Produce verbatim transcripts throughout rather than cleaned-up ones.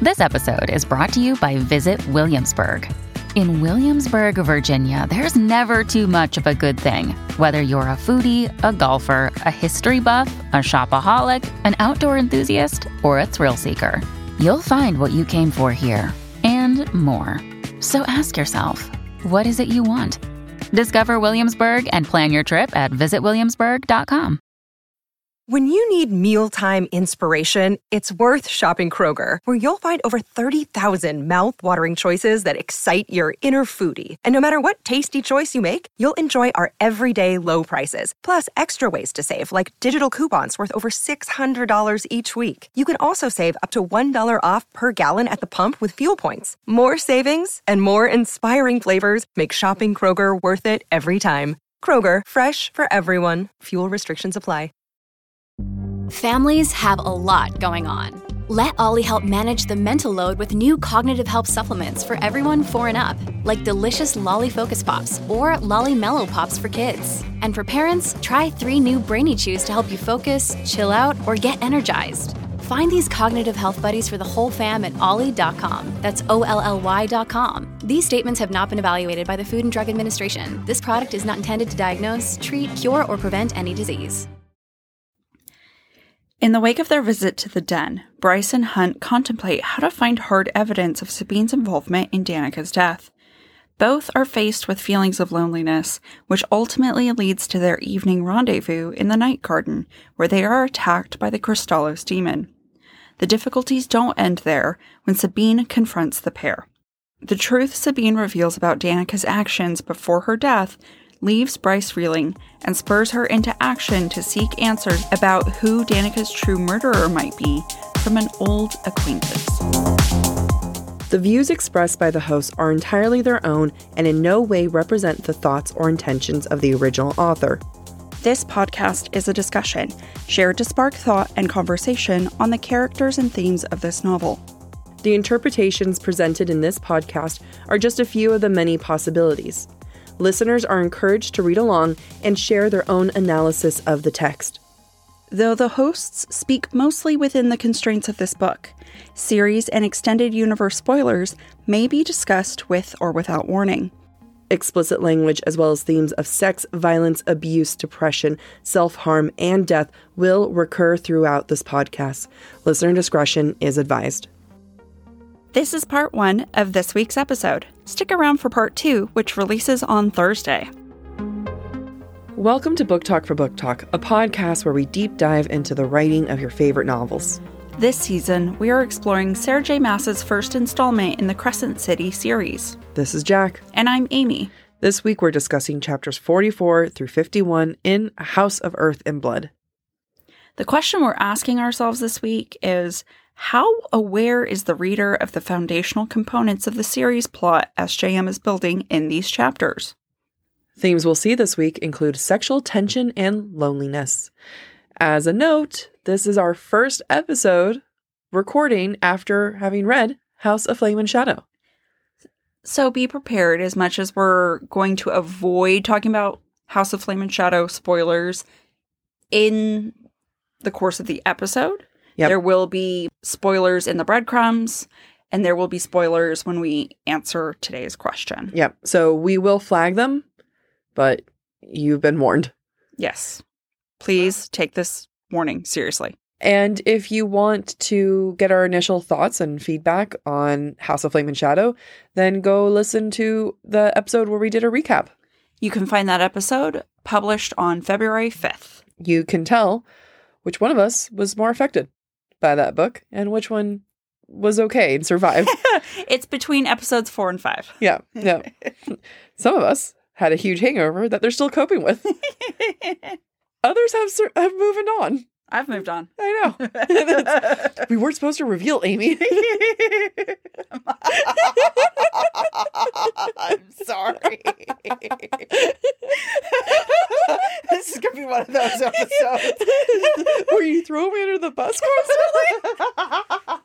This episode is brought to you by Visit Williamsburg. In Williamsburg, Virginia, there's never too much of a good thing. Whether you're a foodie, a golfer, a history buff, a shopaholic, an outdoor enthusiast, or a thrill seeker, you'll find what you came for here and more. So ask yourself, what is it you want? Discover Williamsburg and plan your trip at visit williamsburg dot com. When you need mealtime inspiration, it's worth shopping Kroger, where you'll find over thirty thousand mouth-watering choices that excite your inner foodie. And no matter what tasty choice you make, you'll enjoy our everyday low prices, plus extra ways to save, like digital coupons worth over six hundred dollars each week. You can also save up to one dollar off per gallon at the pump with fuel points. More savings and more inspiring flavors make shopping Kroger worth it every time. Kroger, fresh for everyone. Fuel restrictions apply. Families have a lot going on. Let Ollie help manage the mental load with new cognitive help supplements for everyone four and up, like delicious Lolly Focus Pops or Lolly Mellow Pops for kids. And for parents, try three new Brainy Chews to help you focus, chill out, or get energized. Find these cognitive health buddies for the whole fam at ollie dot com. That's O L L Y dot com. These statements have not been evaluated by the Food and Drug Administration. This product is not intended to diagnose, treat, cure, or prevent any disease. In the wake of their visit to the den, Bryce and Hunt contemplate how to find hard evidence of Sabine's involvement in Danica's death. Both are faced with feelings of loneliness, which ultimately leads to their evening rendezvous in the night garden, where they are attacked by the Crystallos demon. The difficulties don't end there when Sabine confronts the pair. The truth Sabine reveals about Danica's actions before her death leaves Bryce reeling and spurs her into action to seek answers about who Danica's true murderer might be from an old acquaintance. The views expressed by the hosts are entirely their own and in no way represent the thoughts or intentions of the original author. This podcast is a discussion shared to spark thought and conversation on the characters and themes of this novel. The interpretations presented in this podcast are just a few of the many possibilities. Listeners are encouraged to read along and share their own analysis of the text. Though the hosts speak mostly within the constraints of this book, series and extended universe spoilers may be discussed with or without warning. Explicit language as well as themes of sex, violence, abuse, depression, self-harm, and death will recur throughout this podcast. Listener discretion is advised. This is part one of this week's episode. Stick around for part two, which releases on Thursday. Welcome to Book Talk for Book Talk, a podcast where we deep dive into the writing of your favorite novels. This season, we are exploring Sarah J. Maas's first installment in the Crescent City series. This is Jack. And I'm Amy. This week we're discussing chapters forty-four through fifty-one in A House of Earth and Blood. The question we're asking ourselves this week is, how aware is the reader of the foundational components of the series plot S J M is building in these chapters? Themes we'll see this week include sexual tension and loneliness. As a note, this is our first episode recording after having read House of Flame and Shadow. So be prepared. As much as we're going to avoid talking about House of Flame and Shadow spoilers in the course of the episode, yep. There will be spoilers in the breadcrumbs, and there will be spoilers when we answer today's question. Yep. So we will flag them, but you've been warned. Yes. Please take this warning seriously. And if you want to get our initial thoughts and feedback on House of Flame and Shadow, then go listen to the episode where we did a recap. You can find that episode published on February fifth. You can tell which one of us was more affected by that book and which one was okay and survived. It's between episodes four and five. Yeah, yeah. Some of us had a huge hangover that they're still coping with. Others have sur- have moved on. I've moved on. I know. We weren't supposed to reveal Amy. I'm sorry. This is going to be one of those episodes where you throw me under the bus constantly.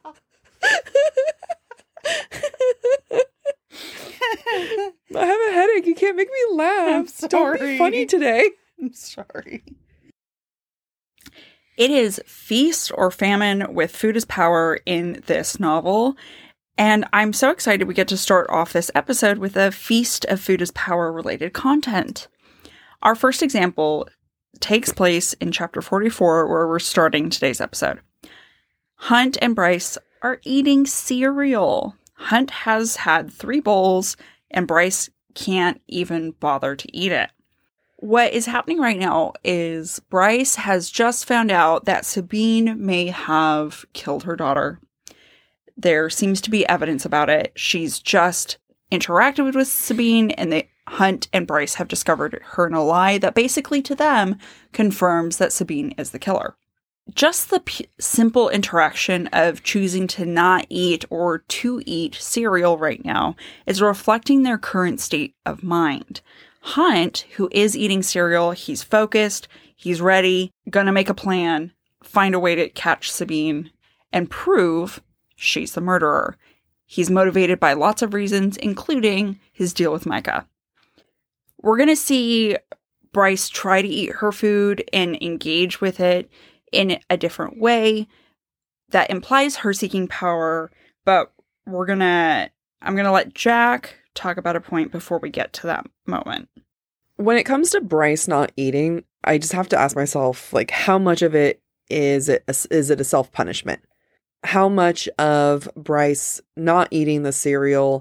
I have a headache. You can't make me laugh. I'm sorry. Don't be funny today. I'm sorry. It is feast or famine with food as power in this novel. And I'm so excited we get to start off this episode with a feast of food as power related content. Our first example takes place in chapter forty-four, where we're starting today's episode. Hunt and Bryce are eating cereal. Hunt has had three bowls, and Bryce can't even bother to eat it. What is happening right now is Bryce has just found out that Sabine may have killed her daughter. There seems to be evidence about it. She's just interacted with Sabine, and they, Hunt and Bryce have discovered her in a lie that basically to them confirms that Sabine is the killer. Just the p- simple interaction of choosing to not eat or to eat cereal right now is reflecting their current state of mind. Hunt, who is eating cereal, he's focused, he's ready, gonna make a plan, find a way to catch Sabine, and prove she's the murderer. He's motivated by lots of reasons, including his deal with Micah. We're gonna see Bryce try to eat her food and engage with it in a different way that implies her seeking power, but we're gonna, I'm gonna let Jack talk about a point before we get to that moment. When it comes to Bryce not eating, I just have to ask myself, like, how much of it is it, is it a self-punishment? How much of Bryce not eating the cereal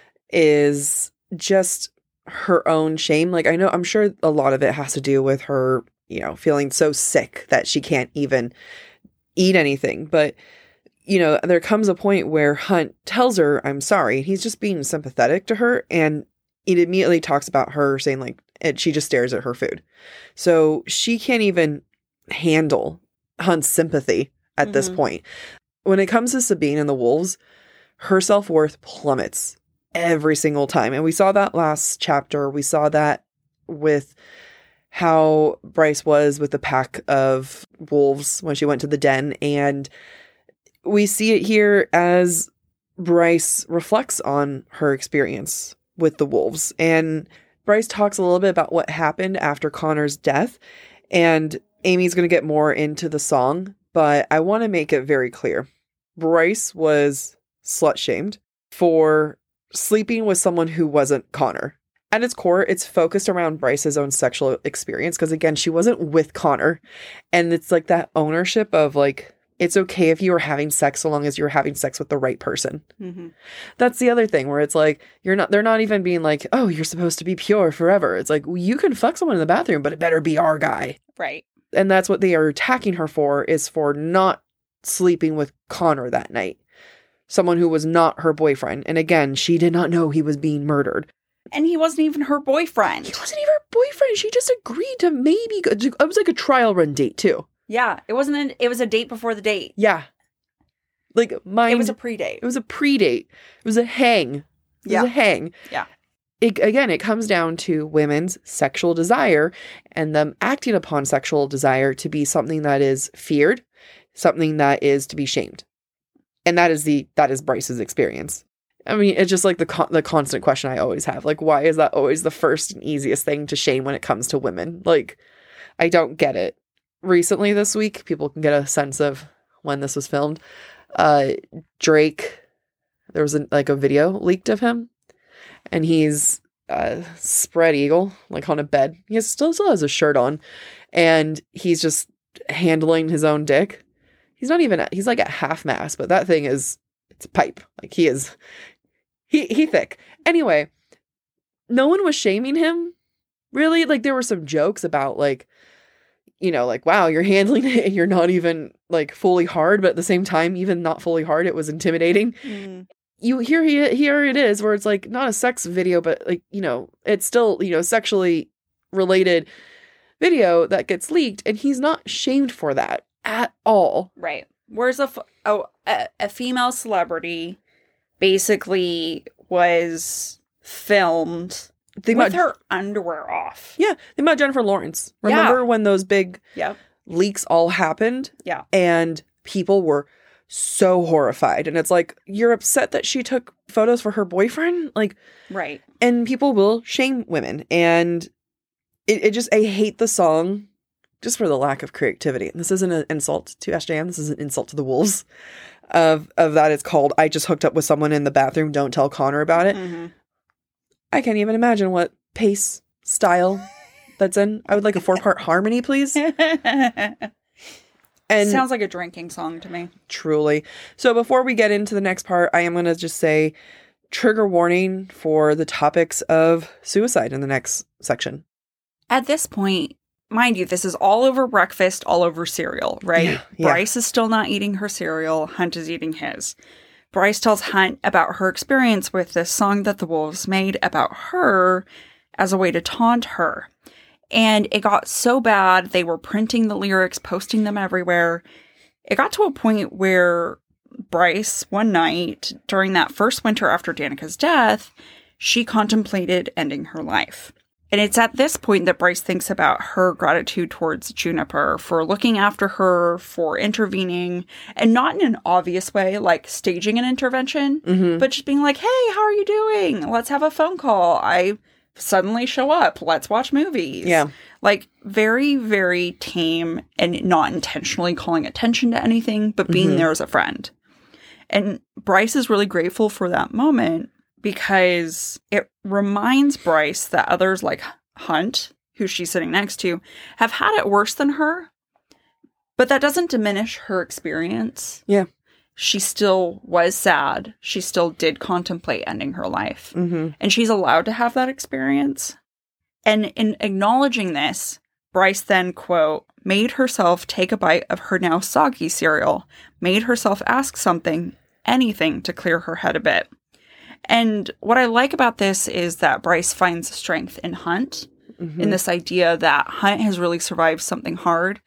is just her own shame? Like, I know, I'm sure a lot of it has to do with her, you know, feeling so sick that she can't even eat anything. But, you know, there comes a point where Hunt tells her, I'm sorry. He's just being sympathetic to her. And it immediately talks about her saying, like, and she just stares at her food. So she can't even handle Hunt's sympathy at mm-hmm. this point. When it comes to Sabine and the wolves, her self-worth plummets every single time. And we saw that last chapter. We saw that with how Bryce was with the pack of wolves when she went to the den. And we see it here as Bryce reflects on her experience with the wolves. And Bryce talks a little bit about what happened after Connor's death. And Amy's going to get more into the song, but I want to make it very clear. Bryce was slut-shamed for sleeping with someone who wasn't Connor. At its core, it's focused around Bryce's own sexual experience because, again, she wasn't with Connor. And it's like that ownership of, like, it's okay if you were having sex so long as you're having sex with the right person. Mm-hmm. That's the other thing where it's like, you're not, they're not even being like, oh, you're supposed to be pure forever. It's like, well, you can fuck someone in the bathroom, but it better be our guy. Right. And that's what they are attacking her for, is for not sleeping with Connor that night. Someone who was not her boyfriend. And again, she did not know he was being murdered. And he wasn't even her boyfriend. He wasn't even her boyfriend. She just agreed to maybe go. It was like a trial run date too. Yeah, it wasn't. An, it was a date before the date. Yeah, like mine. It was a pre-date. It was a pre-date. It was a hang. It yeah. was a hang. Yeah. It, again, it comes down to women's sexual desire and them acting upon sexual desire to be something that is feared, something that is to be shamed, and that is the that is Bryce's experience. I mean, it's just like the con- the constant question I always have. Like, why is that always the first and easiest thing to shame when it comes to women? Like, I don't get it. Recently this week, people can get a sense of when this was filmed. Uh, Drake, there was a, like a video leaked of him, and he's uh, spread eagle, like on a bed. He has, still, still has a shirt on, and he's just handling his own dick. He's not even, at, he's like at half mast, but that thing is, it's a pipe. Like he is, he he thick. Anyway, no one was shaming him, really. Like there were some jokes about like, you know, like, wow, you're handling it and you're not even like fully hard, but at the same time, even not fully hard, it was intimidating. Mm. You here, here it is where it's like not a sex video, but like, you know, it's still, you know, sexually related video that gets leaked, and he's not shamed for that at all. Right. Where's a, f- oh, a, a female celebrity basically was filmed Think with about, her underwear off. Yeah. Think about Jennifer Lawrence. Remember yeah. when those big yep. leaks all happened? Yeah. And people were so horrified. And it's like, you're upset that she took photos for her boyfriend? Like, right. And people will shame women. And it, it just, I hate the song just for the lack of creativity. And this isn't an insult to S J M. This is an insult to the wolves. Of of that, it's called I just hooked up with someone in the bathroom. Don't tell Connor about it. Mm-hmm. I can't even imagine what pace, style that's in. I would like a four part harmony, please. And sounds like a drinking song to me. Truly. So before we get into the next part, I am going to just say trigger warning for the topics of suicide in the next section. At this point, mind you, this is all over breakfast, all over cereal, right? Yeah, yeah. Bryce is still not eating her cereal. Hunt is eating his. Bryce tells Hunt about her experience with this song that the wolves made about her as a way to taunt her. And it got so bad, they were printing the lyrics, posting them everywhere. It got to a point where Bryce, one night, during that first winter after Danica's death, she contemplated ending her life. And it's at this point that Bryce thinks about her gratitude towards Juniper for looking after her, for intervening, and not in an obvious way, like staging an intervention, mm-hmm. but just being like, hey, how are you doing? Let's have a phone call. I suddenly show up. Let's watch movies. Yeah. Like very, very tame and not intentionally calling attention to anything, but being mm-hmm. there as a friend. And Bryce is really grateful for that moment, because it reminds Bryce that others like Hunt, who she's sitting next to, have had it worse than her. But that doesn't diminish her experience. Yeah. She still was sad. She still did contemplate ending her life. Mm-hmm. And she's allowed to have that experience. And in acknowledging this, Bryce then, quote, made herself take a bite of her now soggy cereal, made herself ask something, anything to clear her head a bit. And what I like about this is that Bryce finds strength in Hunt, mm-hmm. in this idea that Hunt has really survived something hard,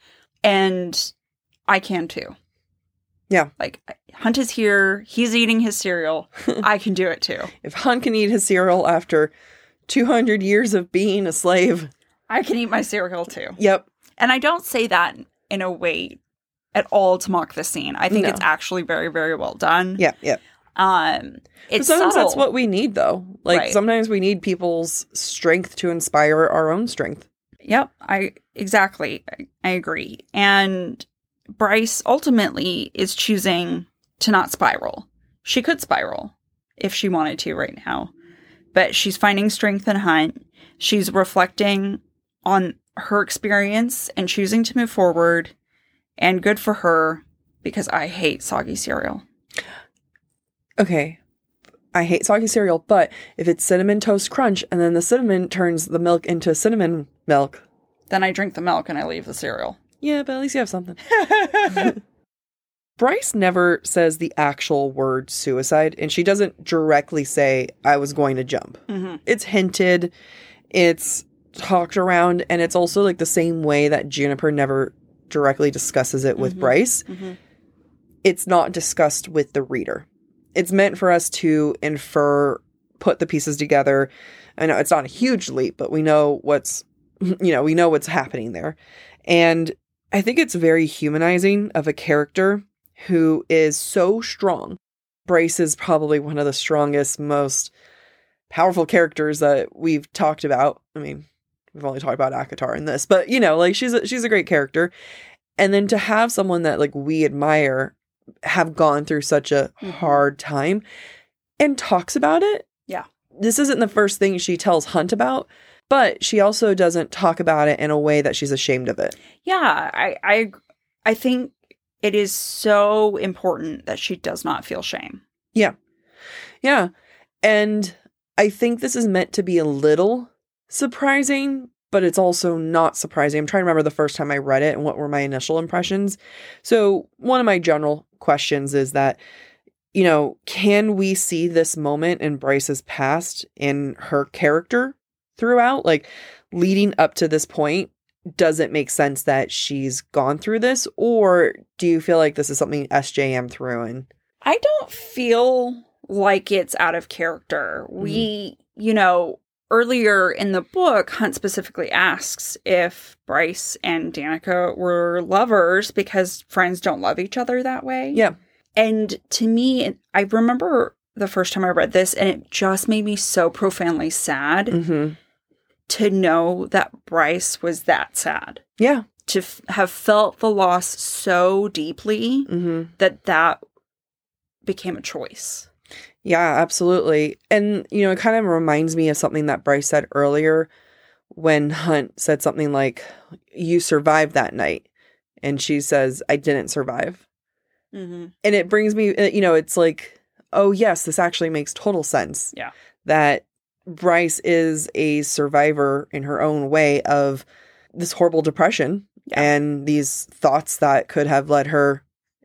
and I can too. Yeah. Like, Hunt is here, he's eating his cereal, I can do it too. If Hunt can eat his cereal after two hundred years of being a slave, I can eat my cereal too. Yep. And I don't say that in a way at all to mock the scene. I think no. it's actually very, very well done. Yeah, yeah. Um, it's but sometimes subtle. That's what we need, though. Like, right. Sometimes we need people's strength to inspire our own strength. Yep, I exactly. I, I agree. And Bryce ultimately is choosing to not spiral. She could spiral if she wanted to right now. But she's finding strength in Hunt. She's reflecting on her experience and choosing to move forward. And good for her, because I hate soggy cereal. Okay, I hate soggy cereal, but if it's Cinnamon Toast Crunch and then the cinnamon turns the milk into cinnamon milk, then I drink the milk and I leave the cereal. Yeah, but at least you have something. Bryce never says the actual word suicide, and she doesn't directly say, I was going to jump. Mm-hmm. It's hinted, it's talked around, and it's also like the same way that Juniper never directly discusses it with mm-hmm. Bryce. Mm-hmm. It's not discussed with the reader. It's meant for us to infer, put the pieces together. I know it's not a huge leap, but we know what's, you know, we know what's happening there. And I think it's very humanizing of a character who is so strong. Bryce is probably one of the strongest, most powerful characters that we've talked about. I mean, we've only talked about ACOTAR in this, but you know, like she's a, she's a great character. And then to have someone that like we admire have gone through such a mm-hmm. hard time and talks about it. Yeah. This isn't the first thing she tells Hunt about, but she also doesn't talk about it in a way that she's ashamed of it. Yeah, I I, I think it is so important that she does not feel shame. Yeah. Yeah. And I think this is meant to be a little surprising, but it's also not surprising. I'm trying to remember the first time I read it and what were my initial impressions. So one of my general questions is that, you know, can we see this moment in Bryce's past in her character throughout? Like, leading up to this point, does it make sense that she's gone through this? Or do you feel like this is something S J M threw in? I don't feel like it's out of character. Mm-hmm. We, you know, earlier in the book, Hunt specifically asks if Bryce and Danica were lovers because friends don't love each other that way. Yeah. And to me, I remember the first time I read this, and it just made me so profoundly sad mm-hmm. to know that Bryce was that sad. Yeah. to f- have felt the loss so deeply Mm-hmm. that that became a choice. Yeah, absolutely. And, you know, it kind of reminds me of something that Bryce said earlier when Hunt said something like, you survived that night. And she says, I didn't survive. Mm-hmm. And it brings me, you know, it's like, oh, yes, this actually makes total sense. Yeah. That Bryce is a survivor in her own way of this horrible depression Yeah. and these thoughts that could have led her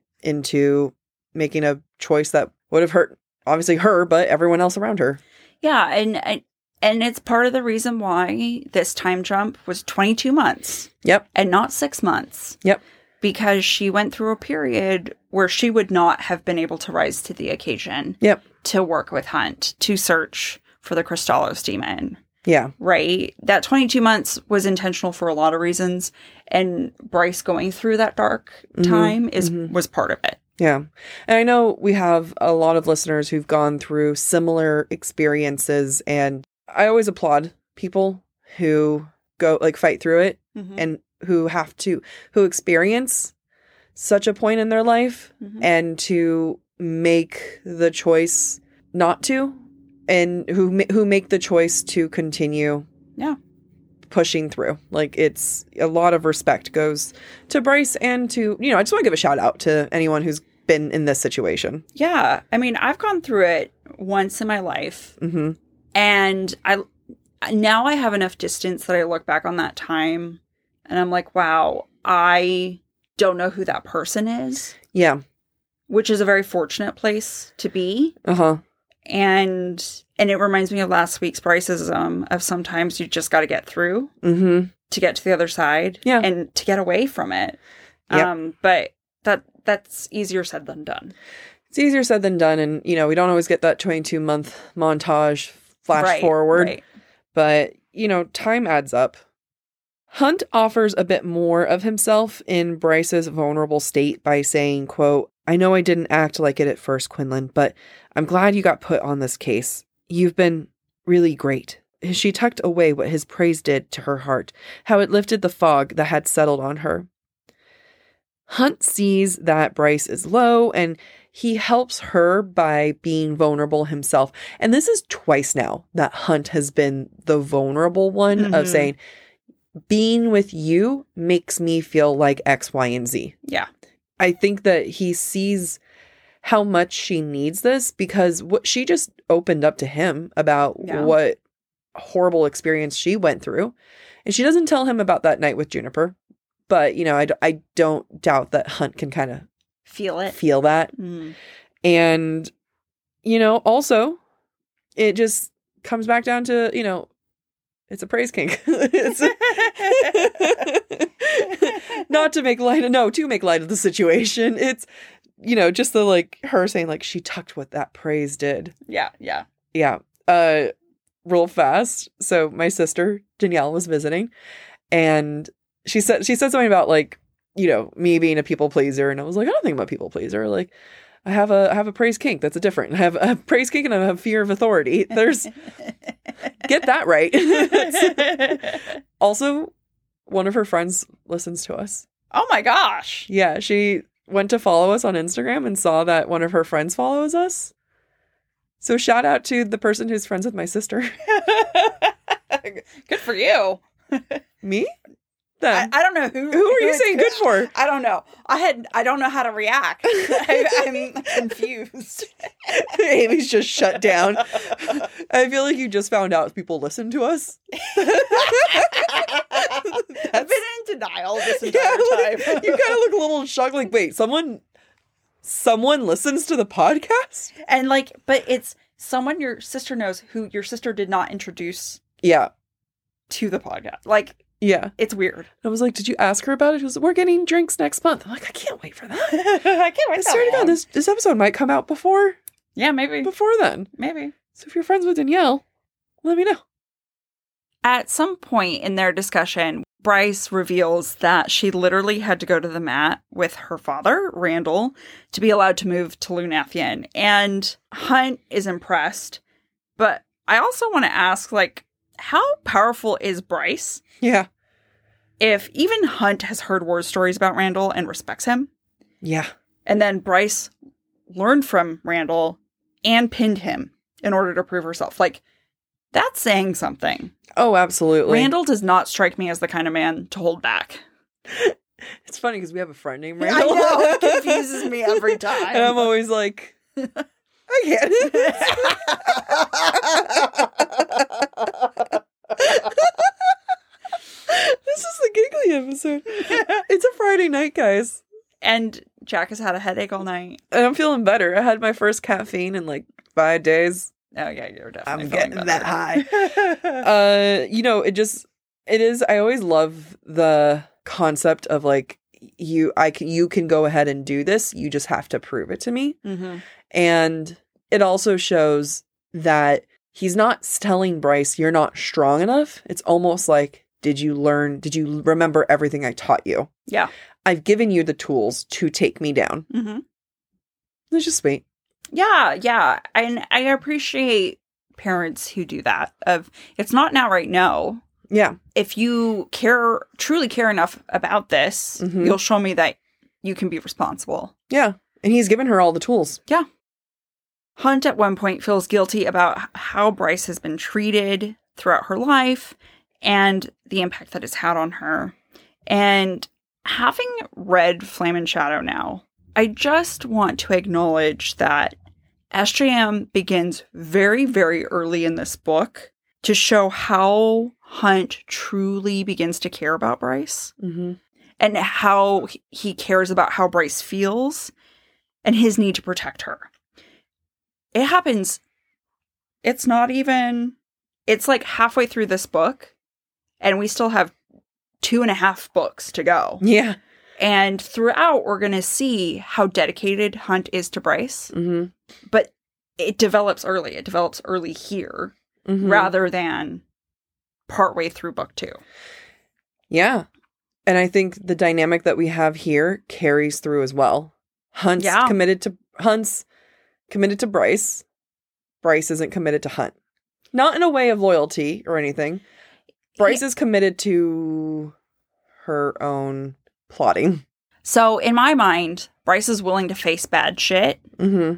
into making a choice that would have hurt, obviously her, but everyone else around her. Yeah, and, and and it's part of the reason why this time jump was twenty-two months. Yep. And not six months. Yep. Because she went through a period where she would not have been able to rise to the occasion. Yep. To work with Hunt, to search for the Crystallos demon. Yeah. Right? That twenty-two months was intentional for a lot of reasons. And Bryce going through that dark time mm-hmm. is Mm-hmm. was part of it. Yeah. And I know we have a lot of listeners who've gone through similar experiences, and I always applaud people who go like fight through it Mm-hmm. and who have to, who experience such a point in their life Mm-hmm. and to make the choice not to, and who, ma- who make the choice to continue Yeah. pushing through. Like, it's a lot of respect goes to Bryce and to, you know, I just want to give a shout out to anyone who's been in this situation. Yeah. I mean, I've gone through it once in my life. Mm-hmm. And I now I have enough distance that I look back on that time and I'm like, wow, I don't know who that person is. Yeah. Which is a very fortunate place to be. Uh-huh. And and it reminds me of last week's Bryceism of sometimes you just got to get through Mm-hmm. to get to the other side. Yeah. And to get away from it. Yep. Um, but that that's easier said than done. It's easier said than done. And, you know, we don't always get that twenty-two month montage flash Right, forward. right. But, you know, time adds up. Hunt offers a bit more of himself in Bryce's vulnerable state by saying, quote, I know I didn't act like it at first, Quinlan, but I'm glad you got put on this case. You've been really great. She tucked away what his praise did to her heart, how it lifted the fog that had settled on her. Hunt sees that Bryce is low, and he helps her by being vulnerable himself. And this is twice now that Hunt has been the vulnerable one Mm-hmm. of saying, being with you makes me feel like X, Y, and Z. Yeah. I think that he sees how much she needs this because what she just opened up to him about Yeah. what horrible experience she went through. And she doesn't tell him about that night with Juniper. But, you know, I, d- I don't doubt that Hunt can kind of Feel it. feel that. Mm. And, you know, also, it just comes back down to, you know, it's a praise kink. It's not to make light of, no, to make light of the situation. It's, you know, just the, like, her saying, like, she tucked what that praise did. Yeah, yeah. Yeah. Uh, real fast. So my sister, Danielle, was visiting, and she said, she said something about, like, you know, me being a people pleaser. And I was like, I don't think I'm a people pleaser. Like, I have a, I have a praise kink. That's a different. I have a praise kink and I have fear of authority. There's, get that right. Also, one of her friends listens to us. Oh my gosh. Yeah. She went to follow us on Instagram and saw that one of her friends follows us. So shout out to the person who's friends with my sister. Good for you. Me? I, Them. I don't know who. Who are you it's saying good for? I don't know. I had. I don't know how to react. I, I'm confused. Amy's just shut down. I feel like you just found out people listen to us. I've been in denial this entire Yeah, time. like, you kind of look a little shocked. Like, wait, someone, someone listens to the podcast? And like, but it's someone your sister knows who your sister did not introduce Yeah, to the podcast. Like, yeah. it's weird. I was like, did you ask her about it? She was, we're getting drinks next month. I'm like, I can't wait for that. I can't wait. I swear to God, this this episode might come out before Yeah, maybe. before then. Maybe. So if you're friends with Danielle, let me know. At some point in their discussion, Bryce reveals that she literally had to go to the mat with her father, Randall, to be allowed to move to Lunathian. And Hunt is impressed. But I also want to ask, like, how powerful is Bryce? Yeah. if even Hunt has heard war stories about Randall and respects him, Yeah. and then Bryce learned from Randall and pinned him in order to prove herself, like, that's saying something. Oh, absolutely. Randall does not strike me as the kind of man to hold back. It's funny because we have a friend named I Randall. know, it confuses me every time. And I'm always like, I get it. This is the giggly episode. It's a Friday night, guys. And Jack has had a headache all night. And I'm feeling better. I had my first caffeine in like five days. Oh, yeah, you're definitely I'm feeling getting better. that high. uh, you know, it just, it is, I always love the concept of like, you, I can, you can go ahead and do this. You just have to prove it to me. Mm-hmm. And it also shows that he's not telling Bryce, you're not strong enough. It's almost like, did you learn, did you remember everything I taught you? Yeah. I've given you the tools to take me down. Mm-hmm. It's just sweet. Yeah, yeah. And I appreciate parents who do that. Of it's not now, right? No. Yeah. If you care, truly care enough about this, Mhm. you'll show me that you can be responsible. Yeah. And he's given her all the tools. Yeah. Hunt at one point feels guilty about how Bryce has been treated throughout her life and the impact that it's had on her. And having read Flame and Shadow now, I just want to acknowledge that S J M begins very, very early in this book to show how Hunt truly begins to care about Bryce Mm-hmm. and how he cares about how Bryce feels and his need to protect her. It happens. It's not even, it's like halfway through this book and we still have two and a half books to go. Yeah. And throughout, we're going to see how dedicated Hunt is to Bryce. Mm-hmm. But it develops early. It develops early here Mm-hmm. rather than partway through book two. Yeah. And I think the dynamic that we have here carries through as well. Hunt's Yeah. committed to Hunt's committed to Bryce. Bryce isn't committed to Hunt. Not in a way of loyalty or anything. Bryce Yeah. is committed to her own plotting. So in my mind, Bryce is willing to face bad shit Mm-hmm.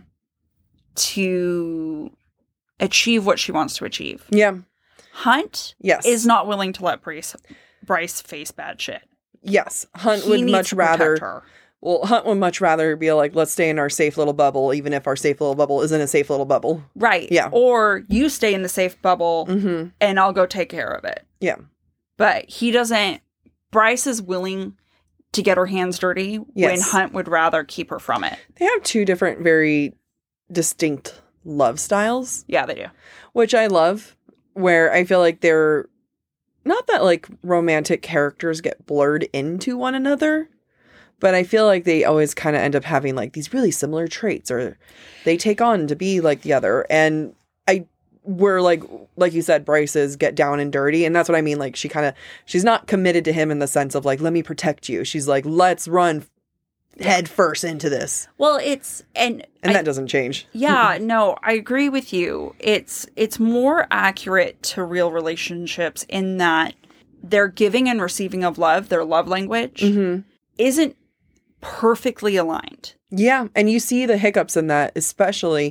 to achieve what she wants to achieve. Yeah. Hunt Yes. is not willing to let Bryce Bryce face bad shit. Yes. Hunt He would needs much to protect rather her. Well, Hunt would much rather be like, let's stay in our safe little bubble, even if our safe little bubble isn't a safe little bubble. Right. Yeah. Or you stay in the safe bubble Mm-hmm. and I'll go take care of it. Yeah. But he doesn't. Bryce is willing to get her hands dirty when Yes. Hunt would rather keep her from it. They have two different, very distinct love styles, Yeah, they do. which I love, where I feel like they're not that like romantic characters get blurred into one another, but I feel like they always kind of end up having like these really similar traits, or they take on to be like the other. And I, we're like, like you said, Bryce's get down and dirty. And that's what I mean. Like she kind of, she's not committed to him in the sense of like, let me protect you. She's like, let's run head first into this. Well, it's and And I- that doesn't change. yeah, no, I agree with you. It's it's more accurate to real relationships in that their giving and receiving of love, their love language, Mm-hmm. isn't perfectly aligned. Yeah, and you see the hiccups in that, especially.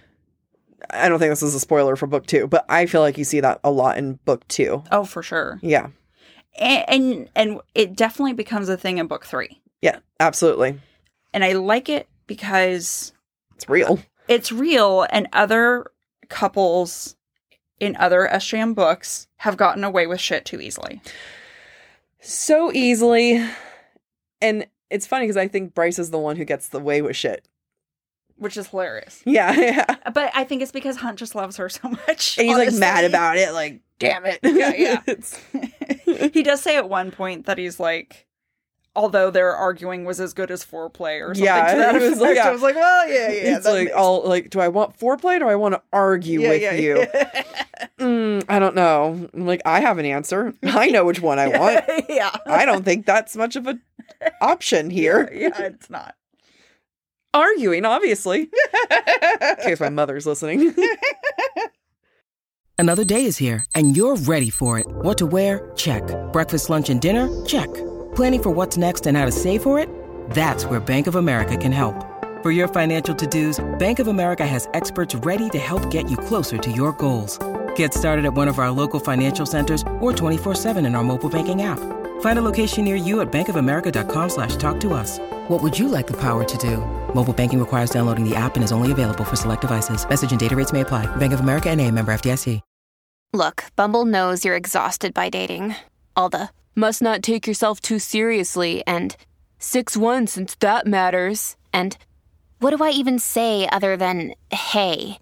I don't think this is a spoiler for book two, but I feel like you see that a lot in book two. Oh, for sure. Yeah, And and, and it definitely becomes a thing in book three. yeah, absolutely. And I like it because It's real. it's real, and other couples in other S J M books have gotten away with shit too easily. So easily. And it's funny because I think Bryce is the one who gets the way with shit. Which is hilarious. Yeah, yeah. But I think it's because Hunt just loves her so much. And he's like honestly. mad about it, like, damn it. Yeah, yeah. It's- He does say at one point that he's like, although their arguing was as good as foreplay or something Yeah, to that it was effect. like- yeah. I was like, well, yeah, yeah. it's that like, makes- all like, do I want foreplay or do I want to argue yeah, with yeah, you? yeah. Mm, I don't know. I'm like, I have an answer. I know which one I want. yeah. I don't think that's much of a option here. Yeah, it's not. Arguing, obviously. In case my mother's listening. Another day is here, and you're ready for it. What to wear? Check. Breakfast, lunch, and dinner? Check. Planning for what's next and how to save for it? That's where Bank of America can help. For your financial to-dos, Bank of America has experts ready to help get you closer to your goals. Get started at one of our local financial centers or twenty-four seven in our mobile banking app. Find a location near you at bankofamerica.com slash talk to us. What would you like the power to do? Mobile banking requires downloading the app and is only available for select devices. Message and data rates may apply. Bank of America N A, member F D I C. Look, Bumble knows you're exhausted by dating. All the, must not take yourself too seriously, and six one since that matters. And what do I even say other than, hey?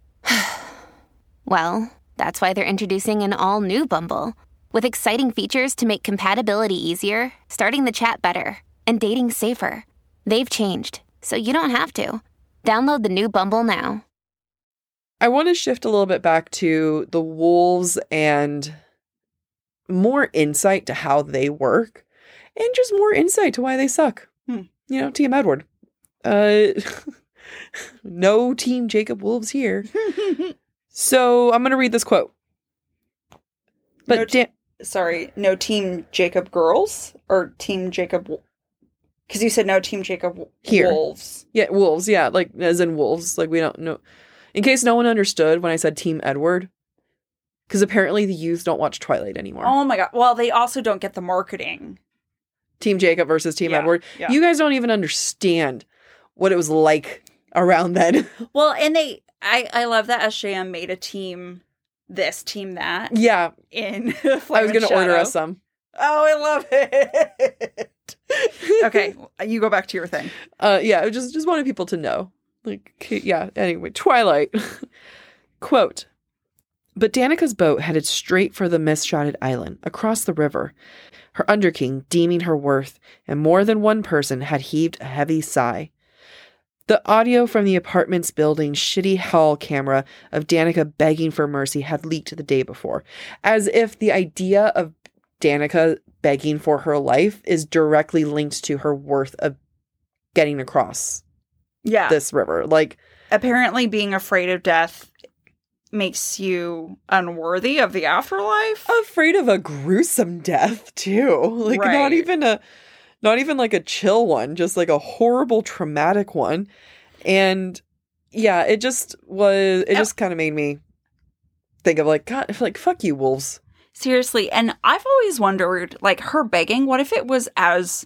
Well, that's why they're introducing an all-new Bumble, with exciting features to make compatibility easier, starting the chat better, and dating safer. They've changed, so you don't have to. Download the new Bumble now. I want to shift a little bit back to the wolves and more insight to how they work and just more insight to why they suck. Hmm. You know, Team Edward. Uh, no Team Jacob Wolves here. So I'm going to read this quote. But no Dan- t- sorry, no Team Jacob girls or Team Jacob? Because you said no Team Jacob w- here. Wolves. Yeah, wolves. Yeah, like as in wolves. Like we don't know. In case no one understood when I said Team Edward, because apparently the youth don't watch Twilight anymore. Oh my god. Well, they also don't get the marketing. Team Jacob versus Team yeah, Edward. Yeah. You guys don't even understand what it was like around then. Well, and they, I, I love that S J M made a team this, team that. Yeah. In I was going to order us some. Oh, I love it. Okay, you go back to your thing. Uh, yeah, I just just wanted people to know. Like, yeah, anyway, Twilight. Quote, but Danica's boat headed straight for the mist-shrouded island, across the river, her underking deeming her worth, and more than one person had heaved a heavy sigh. The audio from the apartment's building's shitty hall camera of Danica begging for mercy had leaked the day before, as if the idea of Danica begging for her life is directly linked to her worth of getting across yeah. this river. Like, apparently being afraid of death makes you unworthy of the afterlife. Afraid of a gruesome death too. Like right. not even a not even like a chill one, just like a horrible traumatic one. And yeah, it just was it just kind of made me think of like, God, like fuck you, wolves. Seriously, and I've always wondered, like, her begging, what if it was as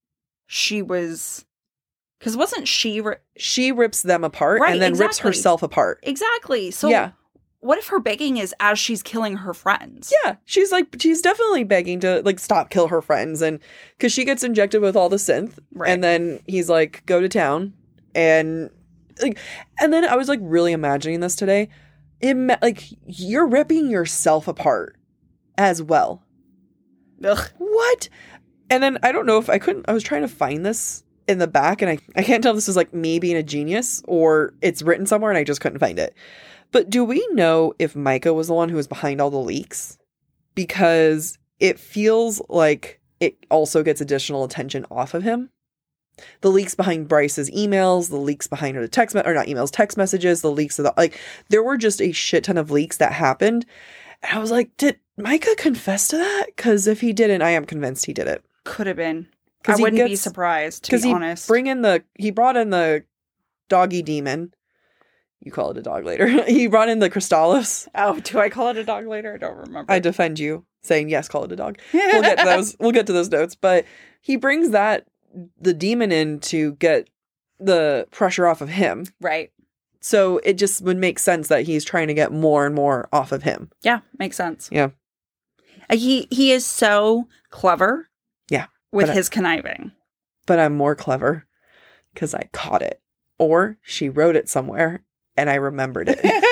she was... Because wasn't she... Ri- she rips them apart right, and then exactly. rips herself apart. Exactly. So yeah. What if her begging is as she's killing her friends? Yeah, she's like, she's definitely begging to, like, stop, kill her friends. And because she gets injected with all the synth. Right. And then he's like, go to town. And, like, and then I was, like, really imagining this today. It, like, you're ripping yourself apart as well. Ugh. What? And then I don't know if I couldn't, I was trying to find this in the back, and I, I can't tell if this is like me being a genius or it's written somewhere and I just couldn't find it. But do we know if Micah was the one who was behind all the leaks? Because it feels like it also gets additional attention off of him. The leaks behind Bryce's emails, the leaks behind her text, me- or not emails, text messages, the leaks of the, like, there were just a shit ton of leaks that happened. And I was like, did Micah confess to that? Because if he didn't, I am convinced he did it. Could have been. I wouldn't gets, be surprised, to be he honest. Bring in the, he brought in the doggy demon. You call it a dog later. He brought in the Crystallis. Oh, do I call it a dog later? I don't remember. I defend you saying, yes, call it a dog. We'll get to those. We'll get to those notes. But he brings that, the demon in to get the pressure off of him. Right. So it just would make sense that he's trying to get more and more off of him. Yeah, makes sense. Yeah. Uh, he he is so clever. Yeah. With I, his conniving. But I'm more clever because I caught it. Or she wrote it somewhere and I remembered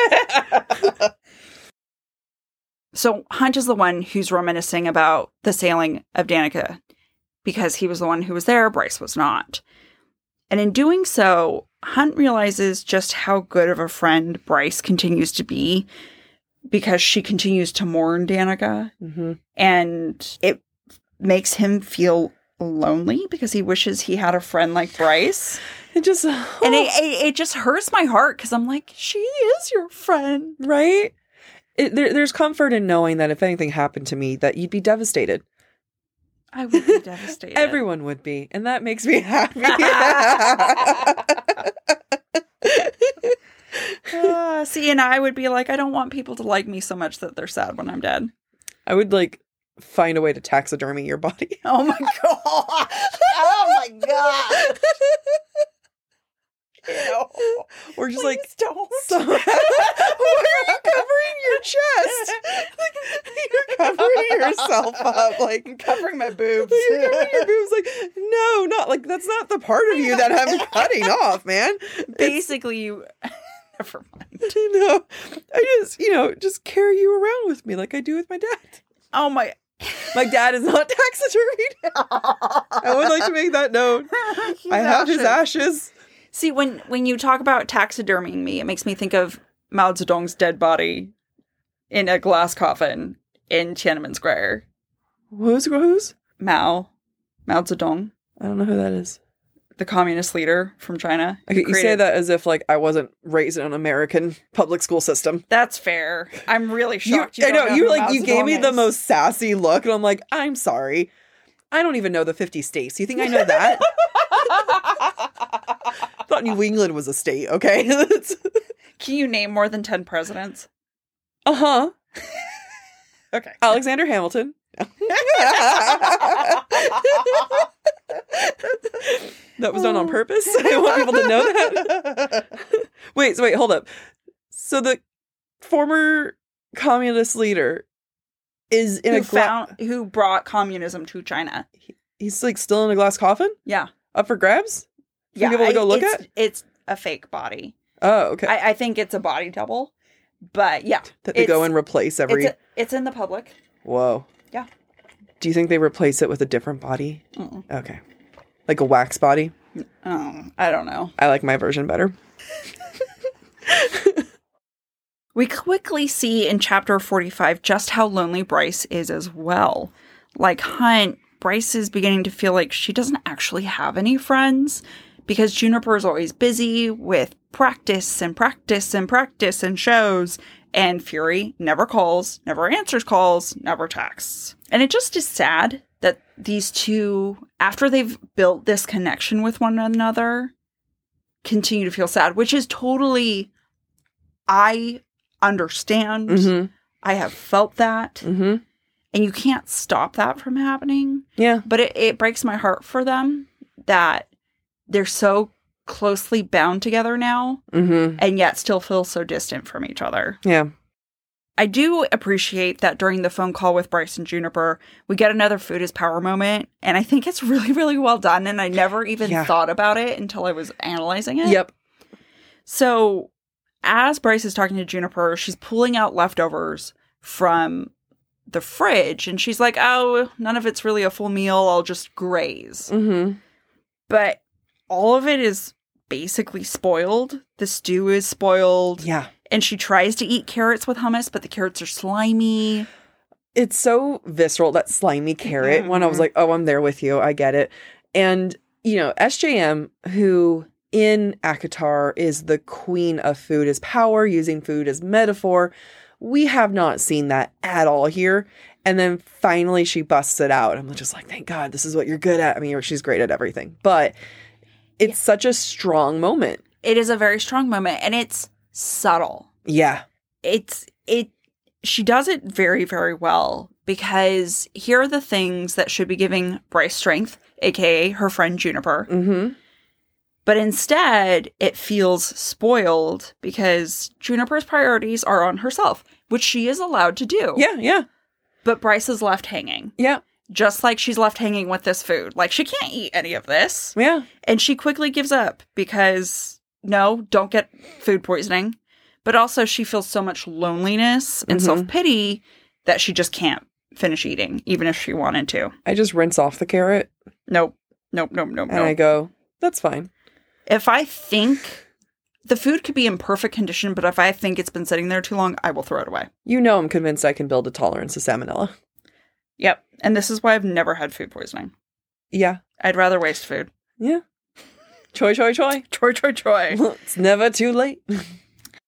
it. So Hunt is the one who's reminiscing about the sailing of Danica because he was the one who was there, Bryce was not. And in doing so, Hunt realizes just how good of a friend Bryce continues to be because she continues to mourn Danica. Mm-hmm. And it makes him feel lonely because he wishes he had a friend like Bryce. It just... Oh. And it, it, it just hurts my heart because I'm like, she is your friend. Right? it, there, there's comfort in knowing that if anything happened to me, that you'd be devastated. I would be devastated. Everyone would be, and that makes me happy. uh, see, and I would be like, I don't want people to like me so much that they're sad when I'm dead. I would like find a way to taxidermy your body. Oh my god! Oh my god! Ew. Or just Please like don't. So, why are you covering your chest? Like, you're covering yourself up, like I'm covering my boobs. You're covering your boobs, like no, not like that's not the part of you that I'm cutting off, man. Basically, you. Never mind. No, I just you know just carry you around with me like I do with my dad. Oh my. My dad is not taxidermied. I would like to make that known. He's I have ashes. his ashes. See, when, when you talk about taxidermying me, it makes me think of Mao Zedong's dead body in a glass coffin in Tiananmen Square. Who's who's? Mao. Mao Zedong. I don't know who that is. The communist leader from China. Okay, you say that as if like I wasn't raised in an American public school system. That's fair. I'm really shocked. You, You, I know, don't you who like Mao you gave me Zedong the is. most sassy look, and I'm like, I'm sorry. I don't even know the fifty states. You think I know that? Thought New England was a state, okay? Can you name more than ten presidents? Uh-huh. Okay. Alexander Hamilton. That was done on purpose. I want people to know that. Wait, so wait, hold up. So the former communist leader is in who a gla- found who brought communism to China? he's like still in a glass coffin? Yeah. Up for grabs? For Yeah. people to go I- look it's, at? It's a fake body. Oh, okay. I, I think it's a body double, but yeah, that they go it's- and replace every... It's, a, it's in the public. Whoa. Yeah. Do you think they replace it with a different body? Mm-mm. Okay. Like a wax body? Oh, I don't know. I like my version better. We quickly see in chapter forty-five just how lonely Bryce is as well. Like Hunt, Bryce is beginning to feel like she doesn't actually have any friends because Juniper is always busy with practice and practice and practice and shows, and Fury never calls, never answers calls, never texts. And it just is sad that these two, after they've built this connection with one another, continue to feel sad, which is totally, I understand. Mm-hmm. I have felt that. Mm-hmm. And you can't stop that from happening. Yeah. But it, it breaks my heart for them that they're so closely bound together now Mm-hmm. and yet still feel so distant from each other. Yeah. I do appreciate that during the phone call with Bryce and Juniper, we get another food is power moment. And I think it's really, really well done. And I never even Yeah. thought about it until I was analyzing it. Yep. So as Bryce is talking to Juniper, she's pulling out leftovers from the fridge. And she's like, oh, none of it's really a full meal. I'll just graze. Mm-hmm. But all of it is basically spoiled. The stew is spoiled. Yeah. And she tries to eat carrots with hummus, but the carrots are slimy. It's so visceral, that slimy carrot one. I was like, oh, I'm there with you. I get it. And, you know, S J M, who in ACOTAR is the queen of food as power, using food as metaphor, we have not seen that at all here. And then finally she busts it out. I'm just like, thank God, this is what you're good at. I mean, she's great at everything. But it's yeah. such a strong moment. It is a very strong moment. And it's subtle. Yeah. It's, it, she does it very, very well because here are the things that should be giving Bryce strength, aka her friend Juniper. Mm-hmm. But instead, it feels spoiled because Juniper's priorities are on herself, which she is allowed to do. Yeah, yeah. But Bryce is left hanging. Yeah. Just like she's left hanging with this food. Like, she can't eat any of this. Yeah. And she quickly gives up because, no, don't get food poisoning. But also, she feels so much loneliness and mm-hmm. self-pity that she just can't finish eating, even if she wanted to. I just rinse off the carrot. Nope. Nope, nope, nope, and nope. I go, that's fine. If I think the food could be in perfect condition, but if I think it's been sitting there too long, I will throw it away. You know I'm convinced I can build a tolerance to salmonella. Yep. And this is why I've never had food poisoning. Yeah. I'd rather waste food. Yeah. Choi, choi, choi. Choi, choi, choi. It's never too late.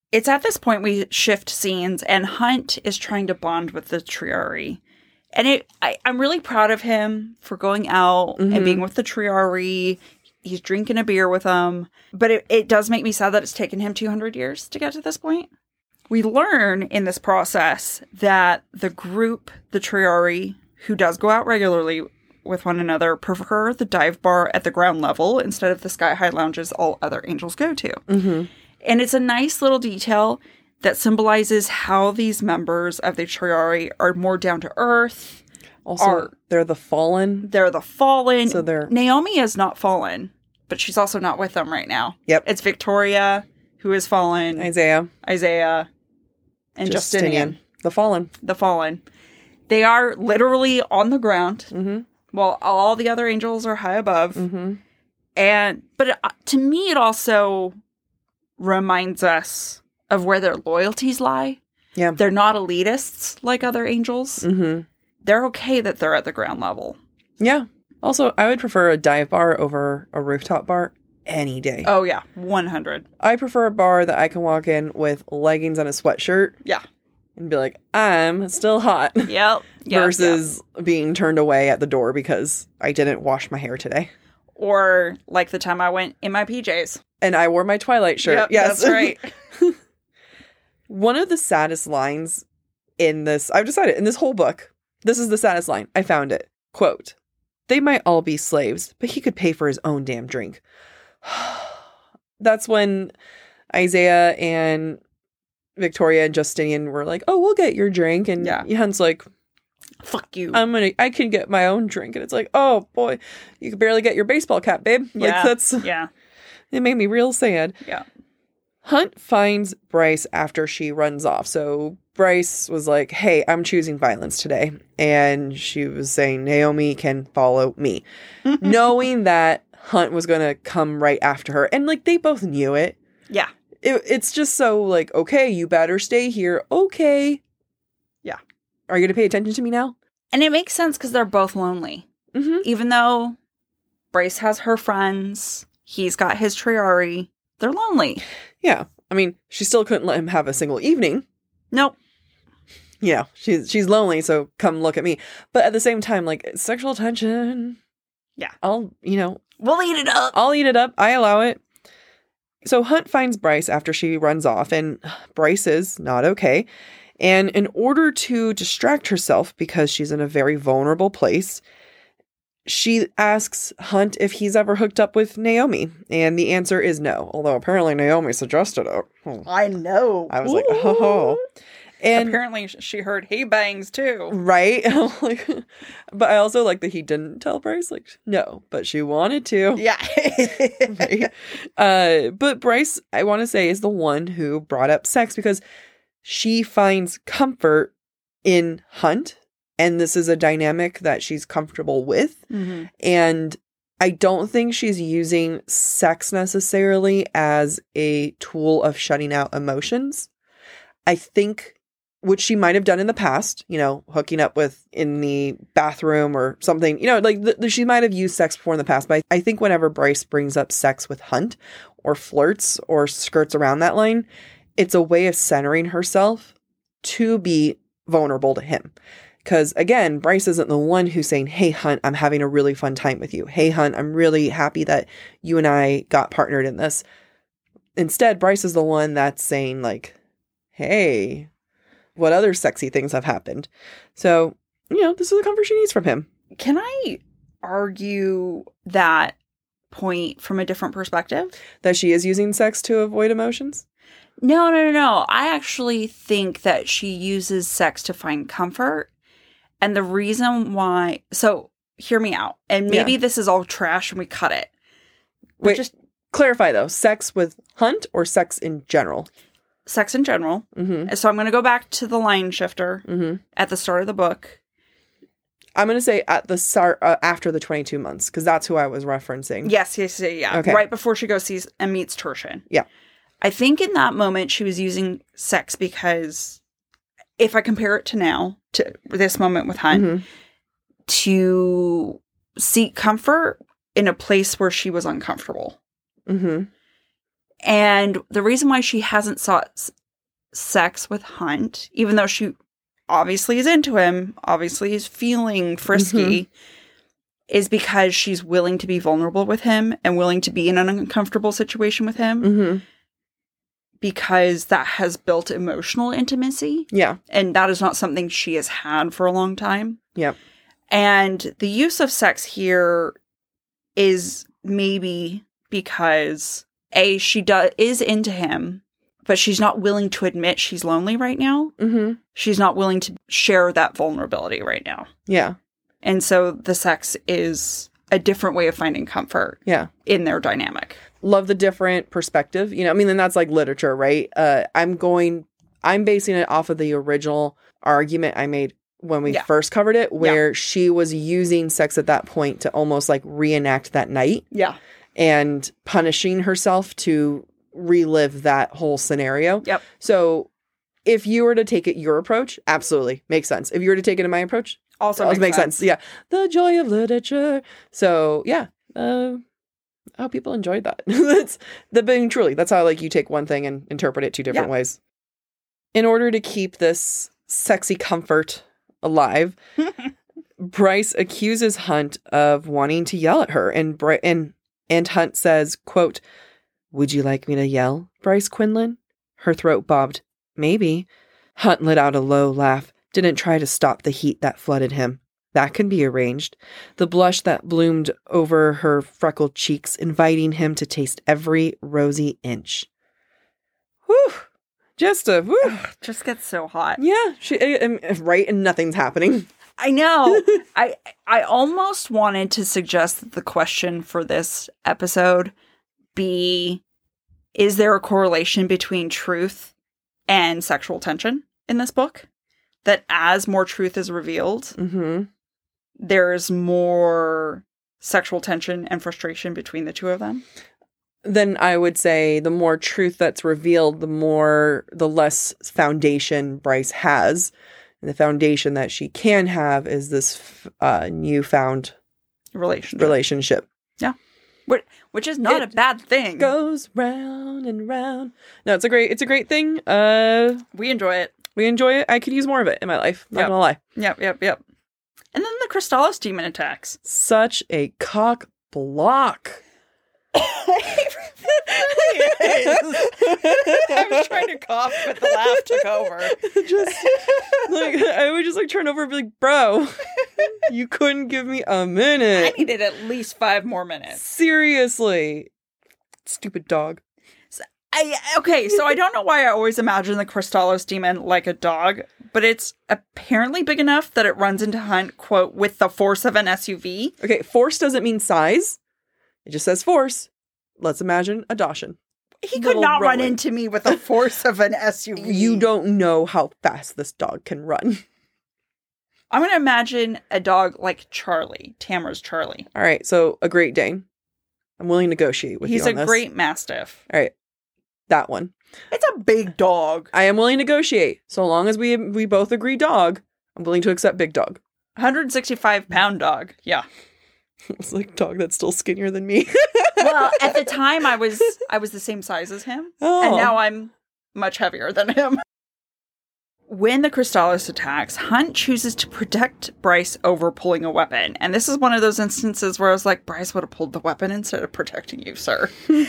it's at this point we shift scenes, and Hunt is trying to bond with the Triarii. And it, I, I'm really proud of him for going out mm-hmm. and being with the Triarii. He's drinking a beer with them. But it, it does make me sad that it's taken him two hundred years to get to this point. We learn in this process that the group, the Triarii, who does go out regularly with one another, prefer the dive bar at the ground level instead of the sky-high lounges all other angels go to. Mm-hmm. And it's a nice little detail that symbolizes how these members of the Triarii are more down to earth. Also, are, they're the fallen. They're the fallen. So they're... Naomi is not fallen, but she's also not with them right now. Yep. It's Victoria who is fallen. Isaiah. Isaiah. And Justinian. Justinian. The fallen. The fallen. They are literally on the ground, mm-hmm. while all the other angels are high above. Mm-hmm. And, but it, to me, it also reminds us of where their loyalties lie. Yeah. They're not elitists like other angels. Mm-hmm. They're okay that they're at the ground level. Yeah. Also, I would prefer a dive bar over a rooftop bar any day. Oh, yeah. one hundred. I prefer a bar that I can walk in with leggings and a sweatshirt. Yeah. And be like, I'm still hot. Yep. yep versus yep. being turned away at the door because I didn't wash my hair today. Or like the time I went in my P Js. And I wore my Twilight shirt. Yep, yes. That's right. One of the saddest lines in this, I've decided, in this whole book, this is the saddest line. I found it. Quote, "They might all be slaves, but he could pay for his own damn drink." That's when Isaiah and Victoria and Justinian were like, "Oh, we'll get your drink." And yeah. Hunt's like, "Fuck you. I'm gonna, I can get my own drink." And it's like, oh boy, you can barely get your baseball cap, babe. Like, yeah. that's, yeah. It made me real sad. Yeah. Hunt finds Bryce after she runs off. So Bryce was like, "Hey, I'm choosing violence today." And she was saying, "Naomi can follow me." Knowing that Hunt was going to come right after her. And like, they both knew it. Yeah. It, it's just so like, okay, you better stay here. Okay. Yeah. Are you going to pay attention to me now? And it makes sense because they're both lonely. Mm-hmm. Even though Bryce has her friends, he's got his Triarii, they're lonely. Yeah. I mean, she still couldn't let him have a single evening. Nope. Yeah. She's, she's lonely, so come look at me. But at the same time, like, sexual tension. Yeah. I'll, you know. We'll eat it up. I'll eat it up. I allow it. So Hunt finds Bryce after she runs off, and Bryce is not okay. And in order to distract herself, because she's in a very vulnerable place, she asks Hunt if he's ever hooked up with Naomi. And the answer is no. Although apparently Naomi suggested it. Hmm. I know. I was Ooh. like, oh. And apparently she heard he bangs too. Right? Like, but I also like that he didn't tell Bryce. Like, no, but she wanted to. Yeah. Right? Uh, but Bryce, I want to say, is the one who brought up sex because she finds comfort in Hunt. And this is a dynamic that she's comfortable with. Mm-hmm. And I don't think she's using sex necessarily as a tool of shutting out emotions. I think, which she might have done in the past, you know, hooking up with in the bathroom or something, you know, like the, the, she might have used sex before in the past. But I, I think whenever Bryce brings up sex with Hunt or flirts or skirts around that line, it's a way of centering herself to be vulnerable to him. Because again, Bryce isn't the one who's saying, "Hey, Hunt, I'm having a really fun time with you. Hey, Hunt, I'm really happy that you and I got partnered in this." Instead, Bryce is the one that's saying like, "Hey, what other sexy things have happened?" So, you know, this is the comfort she needs from him. Can I argue that point from a different perspective? That she is using sex to avoid emotions? No, no, no, no. I actually think that she uses sex to find comfort. And the reason why... So, hear me out. And maybe yeah. this is all trash and we cut it. Wait, just clarify though. Sex with Hunt or sex in general? Sex in general. Mm-hmm. So I'm going to go back to the line shifter mm-hmm. at the start of the book. I'm going to say at the start, uh, after the twenty-two months, because that's who I was referencing. Yes, yes, yes, yeah. Okay. Right before she goes sees and meets Tertian. Yeah. I think in that moment she was using sex because if I compare it to now, to this moment with Hunt, mm-hmm. to seek comfort in a place where she was uncomfortable. Mm-hmm. And the reason why she hasn't sought sex with Hunt, even though she obviously is into him, obviously is feeling frisky, mm-hmm. is because she's willing to be vulnerable with him and willing to be in an uncomfortable situation with him. Mm-hmm. Because that has built emotional intimacy. Yeah. And that is not something she has had for a long time. Yep. And the use of sex here is maybe because, A, she do- is into him, but she's not willing to admit she's lonely right now. Mm-hmm. She's not willing to share that vulnerability right now. Yeah. And so the sex is a different way of finding comfort. Yeah. In their dynamic. Love the different perspective. You know, I mean, and that's like literature, right? Uh, I'm going, I'm basing it off of the original argument I made when we yeah. first covered it, where yeah. she was using sex at that point to almost like reenact that night. Yeah. And punishing herself to relive that whole scenario. Yep. So if you were to take it your approach, absolutely makes sense. If you were to take it in my approach, also makes, makes sense. sense. Yeah. The joy of literature. So yeah. Uh, Oh, people enjoyed that. That's the being truly. That's how like you take one thing and interpret it two different yeah. ways. In order to keep this sexy comfort alive, Bryce accuses Hunt of wanting to yell at her, and Bry- and and Hunt says, "quote Would you like me to yell, Bryce Quinlan?" Her throat bobbed. Maybe. Hunt let out a low laugh. Didn't try to stop the heat that flooded him. That can be arranged. The blush that bloomed over her freckled cheeks, inviting him to taste every rosy inch. Whew. Just a whew. Ugh, just gets so hot. Yeah. She, um, right, and nothing's happening. I know. I I almost wanted to suggest that the question for this episode be, is there a correlation between truth and sexual tension in this book? That as more truth is revealed, mm-hmm. there's more sexual tension and frustration between the two of them? Then I would say the more truth that's revealed, the more, the less foundation Bryce has. And the foundation that she can have is this uh, newfound relationship. relationship. Yeah. Which, which is not it a bad thing. Goes round and round. No, it's a great, it's a great thing. Uh, we enjoy it. We enjoy it. I could use more of it in my life. Not yep. gonna lie. Yep, yep, yep. And then the Crystallis demon attacks. Such a cock block. I was trying to cough, but the laugh took over. Just like I would just like turn over and be like, bro, you couldn't give me a minute. I needed at least five more minutes. Seriously. Stupid dog. So, I okay, so I don't know why I always imagine the Crystallis demon like a dog, but it's apparently big enough that it runs into Hunt, quote, with the force of an S U V. Okay, force doesn't mean size. It just says force. Let's imagine a Dachshund. He could not rolling. run into me with the force of an S U V. You don't know how fast this dog can run. I'm going to imagine a dog like Charlie, Tamara's Charlie. All right, so a Great Dane. I'm willing to negotiate with He's you on a this. great Mastiff. All right, that one. It's a big dog. I am willing to negotiate. So long as we we both agree dog, I'm willing to accept big dog. one hundred sixty-five pound dog. Yeah. It's like a dog that's still skinnier than me. Well, at the time I was I was the same size as him. Oh. And now I'm much heavier than him. When the Crystallis attacks, Hunt chooses to protect Bryce over pulling a weapon. And this is one of those instances where I was like, Bryce would have pulled the weapon instead of protecting you, sir.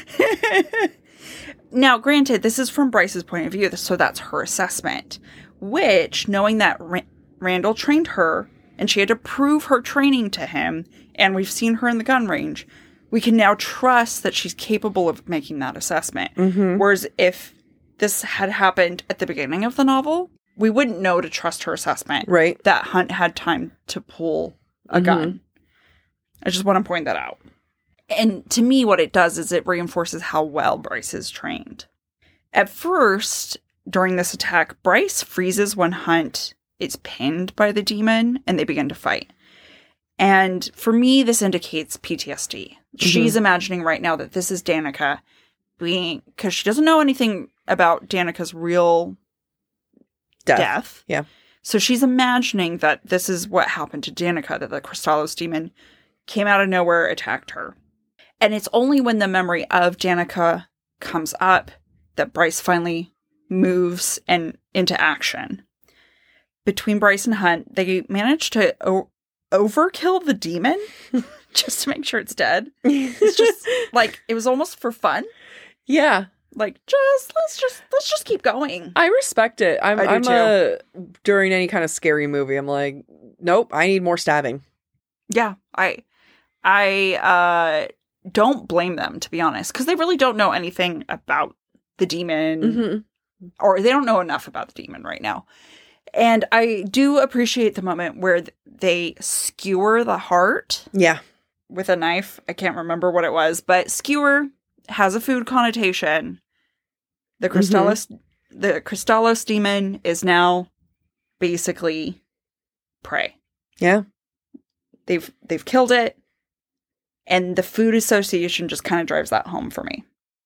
Now, granted, this is from Bryce's point of view, so that's her assessment. Which, knowing that Ra- Randall trained her, and she had to prove her training to him, and we've seen her in the gun range, we can now trust that she's capable of making that assessment. Mm-hmm. Whereas if this had happened at the beginning of the novel, we wouldn't know to trust her assessment. Right. That Hunt had time to pull a Mm-hmm. gun. I just want to point that out. And to me, what it does is it reinforces how well Bryce is trained. At first, during this attack, Bryce freezes when Hunt is pinned by the demon and they begin to fight. And for me, this indicates P T S D. Mm-hmm. She's imagining right now that this is Danica being, because she doesn't know anything about Danica's real Death. death. Yeah. So she's imagining that this is what happened to Danica, that the Crystallis demon came out of nowhere, attacked her. And it's only when the memory of Danica comes up that Bryce finally moves and into action. Between Bryce and Hunt, they managed to o- overkill the demon just to make sure it's dead. It's just like, it was almost for fun. Yeah. Like, just, let's just, let's just keep going. I respect it. I'm, I do I'm too. a, during any kind of scary movie, I'm like, nope, I need more stabbing. Yeah, I, I, uh, don't blame them, to be honest, because they really don't know anything about the demon, Mm-hmm. or they don't know enough about the demon right now. And I do appreciate the moment where th- they skewer the heart Yeah. with a knife. I can't remember what it was, but skewer has a food connotation. The Crystallis, mm-hmm. the Crystallis demon is now basically prey. Yeah. They've they've killed it, and the food association just kind of drives that home for me.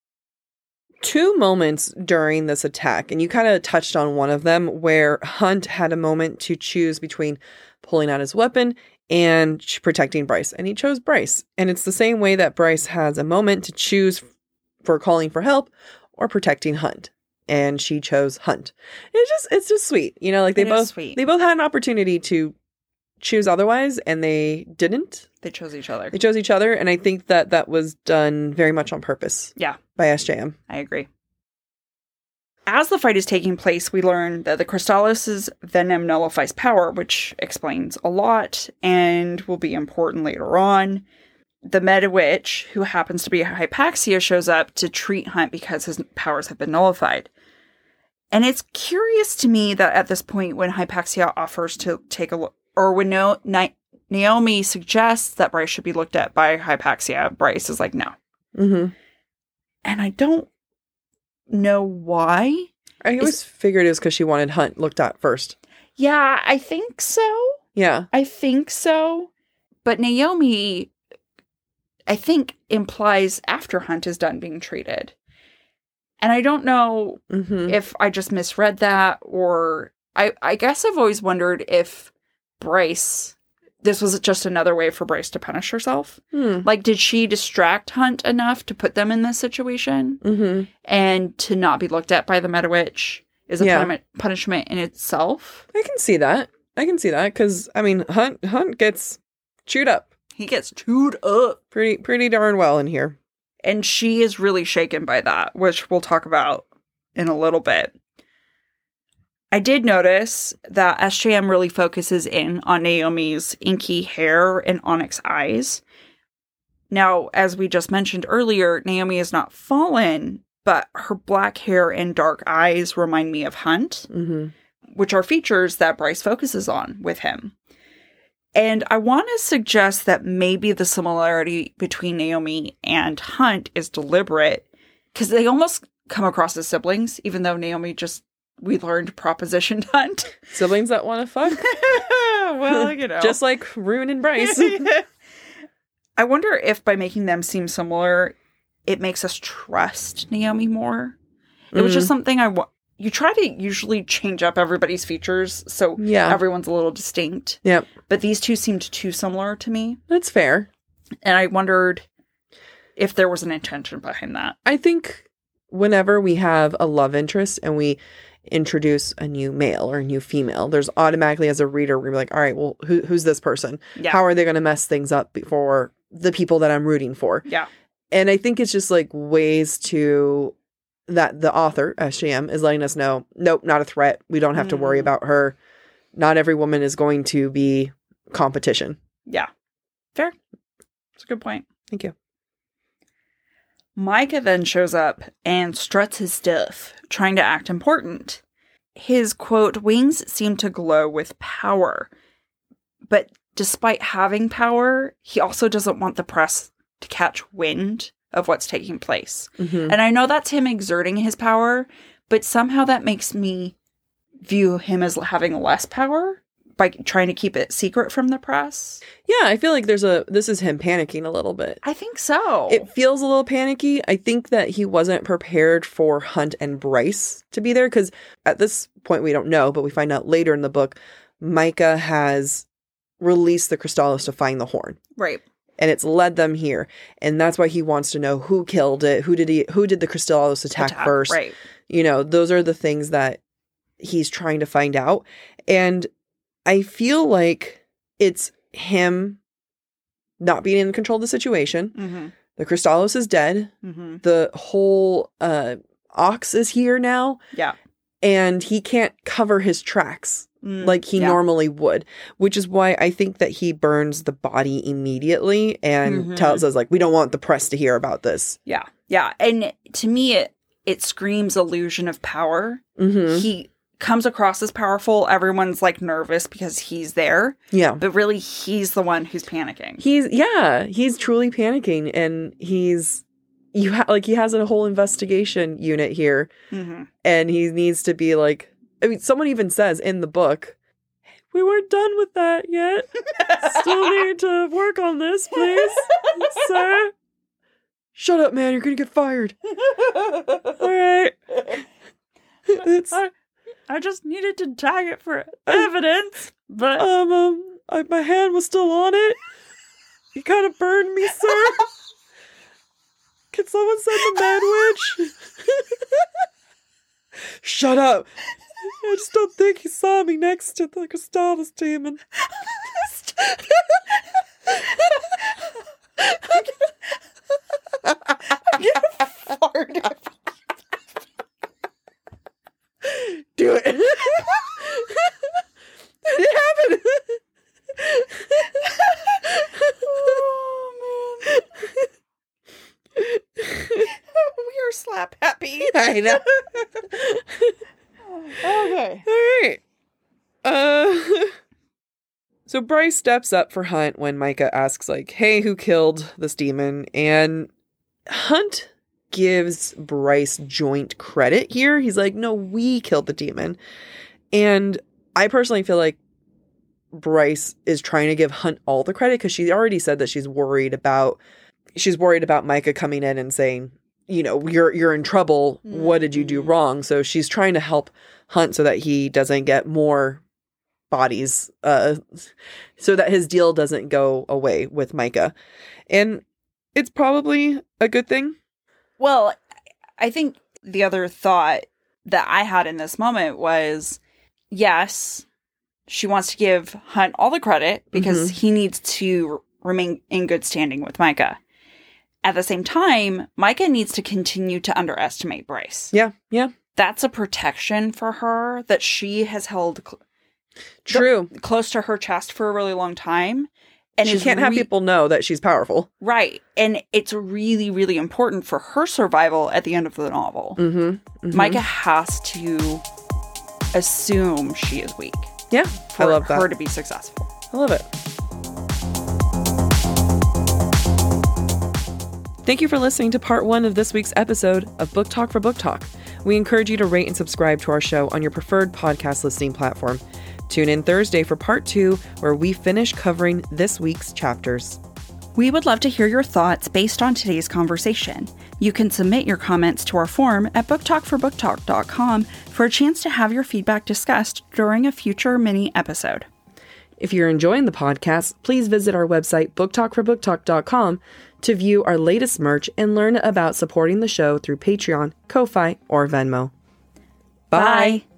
Two moments during this attack, and you kind of touched on one of them, where Hunt had a moment to choose between pulling out his weapon and protecting Bryce, and he chose Bryce. And it's the same way that Bryce has a moment to choose for calling for help or protecting Hunt, and she chose Hunt. It's just it's just sweet, you know, like they It is both sweet. they both had an opportunity to choose otherwise, and they didn't. They chose each other. They chose each other, and I think that that was done very much on purpose. Yeah. By S J M. I agree. As the fight is taking place, we learn that the Crystallis' venom nullifies power, which explains a lot and will be important later on. The Meta Witch, who happens to be Hypaxia, shows up to treat Hunt because his powers have been nullified. And it's curious to me that at this point, when Hypaxia offers to take a look, or when no, Na- Naomi suggests that Bryce should be looked at by Hypaxia, Bryce is like, no. Mm-hmm. And I don't know why. I always Is- figured it was because she wanted Hunt looked at first. Yeah, I think so. Yeah. I think so. But Naomi, I think, implies after Hunt is done being treated. And I don't know Mm-hmm. if I just misread that, or I, I guess I've always wondered if Bryce, this was just another way for Bryce to punish herself. Hmm. Like, did she distract Hunt enough to put them in this situation? Mm-hmm. And to not be looked at by the Meta Witch is a Yeah. punishment, punishment in itself? I can see that. I can see that because I mean, Hunt Hunt gets chewed up He gets chewed up. pretty pretty darn well in here. And she is really shaken by that, which we'll talk about in a little bit. I did notice that S J M really focuses in on Naomi's inky hair and onyx eyes. Now, as we just mentioned earlier, Naomi is not fallen, but her black hair and dark eyes remind me of Hunt, Mm-hmm. which are features that Bryce focuses on with him. And I want to suggest that maybe the similarity between Naomi and Hunt is deliberate, because they almost come across as siblings, even though Naomi just, we learned, propositioned Hunt. Siblings that want to fuck, Well, you know. just like Rune and Bryce. I wonder if by making them seem similar, it makes us trust Naomi more. It was just something I wa- you try to usually change up everybody's features so Yeah. everyone's a little distinct. Yep, But these two seemed too similar to me. that's fair. And I wondered if there was an intention behind that. I think whenever we have a love interest and we introduce a new male or a new female, there's automatically, as a reader, we're like, all right, well, who, who's this person? Yeah. How are they going to mess things up for the people that I'm rooting for? Yeah. And I think it's just like ways to that the author, S J M, is letting us know, nope, not a threat. We don't have to worry Mm. about her. Not every woman is going to be competition. Yeah. Fair. That's a good point. Thank you. Micah then shows up and struts his stuff, trying to act important. His, quote, wings seem to glow with power. But despite having power, he also doesn't want the press to catch wind of what's taking place. Mm-hmm. And I know that's him exerting his power, but somehow that makes me view him as having less power by trying to keep it secret from the press. Yeah, I feel like there's a, this is him panicking a little bit. I think so. It feels a little panicky. I think that he wasn't prepared for Hunt and Bryce to be there because at this point we don't know, but we find out later in the book, Micah has released the Crystallis to find the horn. Right. And it's led them here. And that's why he wants to know who killed it. Who did he, who did the Crystallos attack, attack first? Right. You know, those are the things that he's trying to find out. And I feel like it's him not being in control of the situation. Mm-hmm. The Crystallos is dead. Mm-hmm. The whole uh, Ox is here now. Yeah. And he can't cover his tracks mm, like he yeah. normally would, which is why I think that he burns the body immediately and mm-hmm. tells us, like, we don't want the press to hear about this. Yeah. Yeah. And to me, it, it screams illusion of power. Mm-hmm. He comes across as powerful. Everyone's, like, nervous because he's there. Yeah. But really, he's the one who's panicking. He's, yeah, he's truly panicking. And he's, you ha- like, he has a whole investigation unit here. Mm-hmm. And he needs to be, like, I mean, someone even says in the book, we weren't done with that yet. Still need to work on this, please, sir. Shut up, man. You're going to get fired. All right. It's... I, I just needed to tag it for evidence, but... Um, um I, my hand was still on it. You kind of burned me, sir. Can someone send the Mad Witch? Shut up. I just don't think he saw me next to the Crystallos demon. I'm gonna fart. Do it. It happened. Oh, man. We are slap happy. I know. Okay. All right. Uh, so Bryce steps up for Hunt when Micah asks, like, hey, who killed this demon? And Hunt gives Bryce joint credit here. He's like, no, we killed the demon. And I personally feel like Bryce is trying to give Hunt all the credit because she already said that she's worried about, she's worried about Micah coming in and saying, you know, you're you're in trouble. Mm-hmm. What did you do wrong? So she's trying to help Hunt so that he doesn't get more bodies, uh, so that his deal doesn't go away with Micah. And it's probably a good thing. Well, I think the other thought that I had in this moment was, yes, she wants to give Hunt all the credit because mm-hmm. he needs to remain in good standing with Micah. At the same time, Micah needs to continue to underestimate Bryce. Yeah, yeah. That's a protection for her that she has held cl- True. th- close to her chest for a really long time. And she can't re- have people know that she's powerful. Right. And it's really, really important for her survival at the end of the novel. Mm-hmm, mm-hmm. Micah has to assume she is weak. Yeah, for I love that. her to be successful. I love it. Thank you for listening to part one of this week's episode of Book Talk for Book Talk. We encourage you to rate and subscribe to our show on your preferred podcast listening platform. Tune in Thursday for part two, where we finish covering this week's chapters. We would love to hear your thoughts based on today's conversation. You can submit your comments to our form at book talk for book talk dot com for a chance to have your feedback discussed during a future mini episode. If you're enjoying the podcast, please visit our website, book talk for book talk dot com, to view our latest merch and learn about supporting the show through Patreon, Ko-Fi, or Venmo. Bye. Bye.